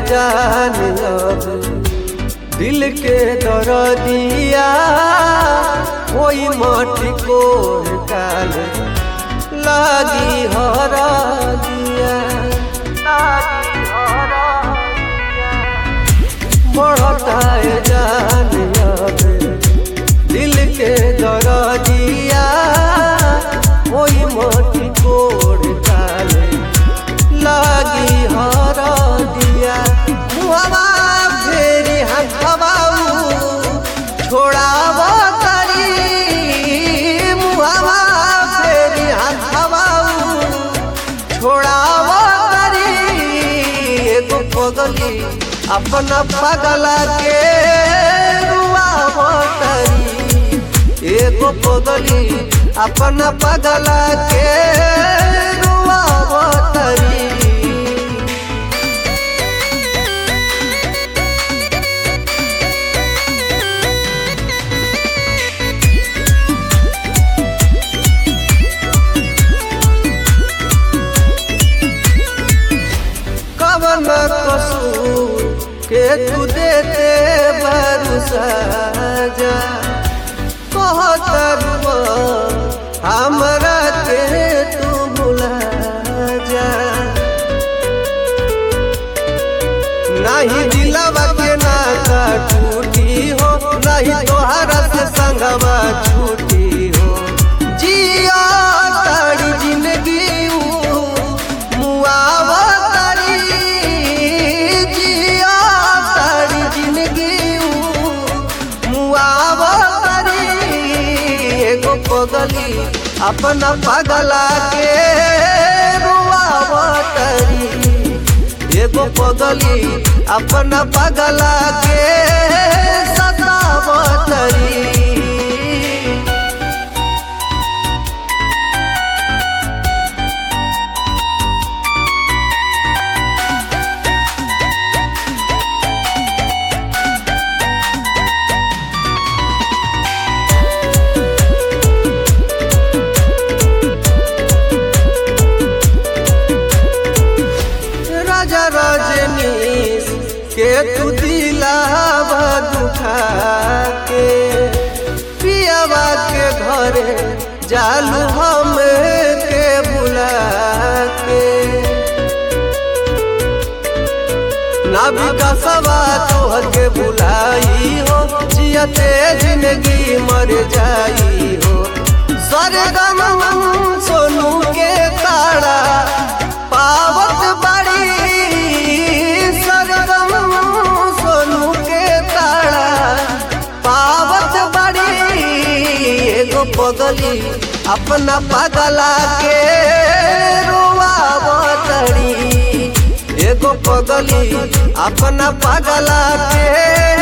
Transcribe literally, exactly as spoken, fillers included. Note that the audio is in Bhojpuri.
जान अब दिल के दर्दिया कोई माटी को काल लागी हरा दिया बढ़ता है जान अब दिल के दर्दिया कोई माटी को काल लागी हरा दिया मुहवा फेरी हथवाऊ छोड़ावा करी मुहवा फेरी हथवाऊ छोड़ावा करी एगो पगली अपना पगला के रुआवा करी एगो पगली अपना पगला के रुआवा करी कवन कसूर के तू देते भरोसा जा कहतरुआ हमरा के तू भुला जा नहीं दिलवा के नाता टूटी हो नहीं तोहरा से संगवा छूटी हो जिया तारी जिंदगी मुआवा पगली अपना पगला के रुआवा तरी एगो पगली अपना पगला के सतावा तरी रजनीश के तू दिलावा दुखा के पियावा के घरे जालू हम के बुला के नाविका सवा तोहर के बुलाई हो जियते जिंदगी मर जाई हो सरगम सोनू के तारा पावत बड़ी सरगम सोनू के तारा पावत बड़ी एगो पगली अपना पगला के रुआवा तरी एगो पगली अपना पगला के